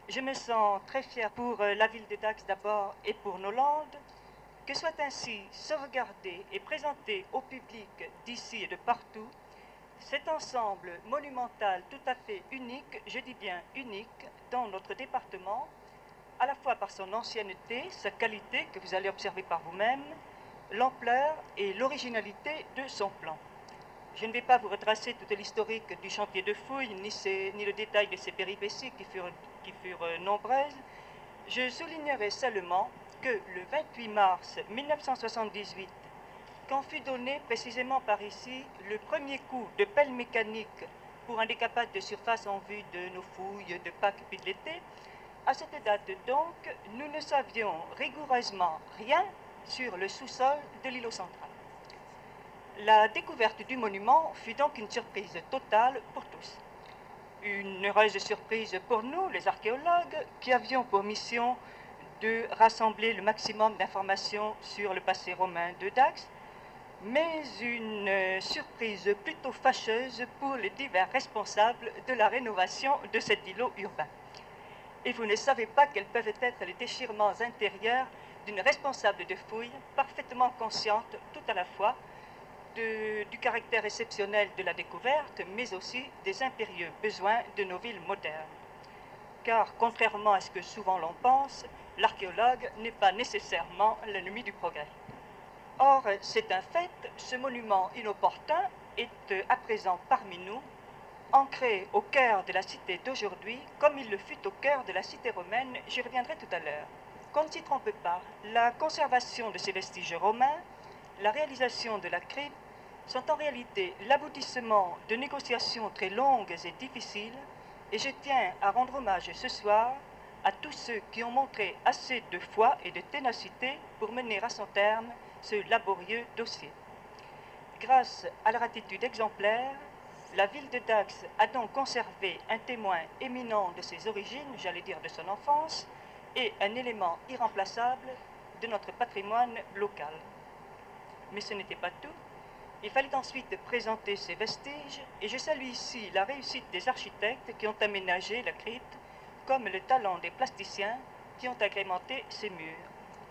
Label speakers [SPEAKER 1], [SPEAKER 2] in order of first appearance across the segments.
[SPEAKER 1] Je me sens très fière pour la ville de Dax d'abord et pour nos Landes, que soit ainsi sauvegardé et présenté au public d'ici et de partout cet ensemble monumental tout à fait unique, je dis bien unique, dans notre département, à la fois par son ancienneté, sa qualité que vous allez observer par vous-même, l'ampleur et l'originalité de son plan. Je ne vais pas vous retracer toute l'historique du chantier de fouilles, ni le détail de ses péripéties qui furent nombreuses. Je soulignerai seulement que le 28 mars 1978, quand fut donné précisément par ici le premier coup de pelle mécanique pour un décapage de surface en vue de nos fouilles de Pâques puis de l'été, à cette date donc, nous ne savions rigoureusement rien sur le sous-sol de l'îlot central. La découverte du monument fut donc une surprise totale pour tous. Une heureuse surprise pour nous, les archéologues, qui avions pour mission de rassembler le maximum d'informations sur le passé romain de Dax, mais une surprise plutôt fâcheuse pour les divers responsables de la rénovation de cet îlot urbain. Et vous ne savez pas quels peuvent être les déchirements intérieurs d'une responsable de fouilles parfaitement consciente tout à la fois du caractère exceptionnel de la découverte, mais aussi des impérieux besoins de nos villes modernes. Car, contrairement à ce que souvent l'on pense, l'archéologue n'est pas nécessairement l'ennemi du progrès. Or, c'est un fait, ce monument inopportun est à présent parmi nous, ancré au cœur de la cité d'aujourd'hui, comme il le fut au cœur de la cité romaine, j'y reviendrai tout à l'heure. Qu'on ne s'y trompe pas, la conservation de ces vestiges romains, la réalisation de la crypte, sont en réalité l'aboutissement de négociations très longues et difficiles, et je tiens à rendre hommage ce soir à tous ceux qui ont montré assez de foi et de ténacité pour mener à son terme ce laborieux dossier. Grâce à leur attitude exemplaire, la ville de Dax a donc conservé un témoin éminent de ses origines, j'allais dire de son enfance, et un élément irremplaçable de notre patrimoine local. Mais ce n'était pas tout. Il fallait ensuite présenter ces vestiges, et je salue ici la réussite des architectes qui ont aménagé la crypte, comme le talent des plasticiens qui ont agrémenté ces murs.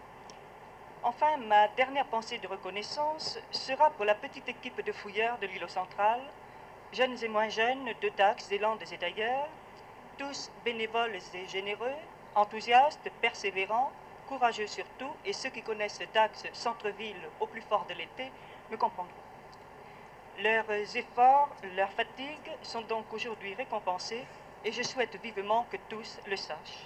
[SPEAKER 1] Enfin, ma dernière pensée de reconnaissance sera pour la petite équipe de fouilleurs de l'îlot central, jeunes et moins jeunes, de Dax, des Landes et d'ailleurs, tous bénévoles et généreux, enthousiastes, persévérants, courageux surtout, et ceux qui connaissent Dax, centre-ville, au plus fort de l'été, me comprendront. Leurs efforts, leurs fatigues sont donc aujourd'hui récompensés et je souhaite vivement que tous le sachent.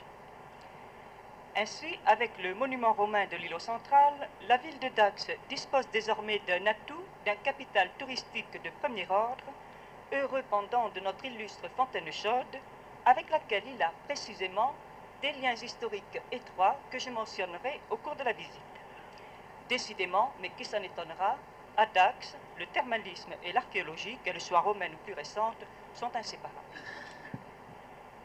[SPEAKER 1] Ainsi, avec le monument romain de l'îlot central, la ville de Dax dispose désormais d'un atout, d'un capital touristique de premier ordre, heureux pendant de notre illustre fontaine chaude, avec laquelle il a précisément des liens historiques étroits que je mentionnerai au cours de la visite. Décidément, mais qui s'en étonnera, à Dax, le thermalisme et l'archéologie, qu'elle soit romaine ou plus récente, sont inséparables.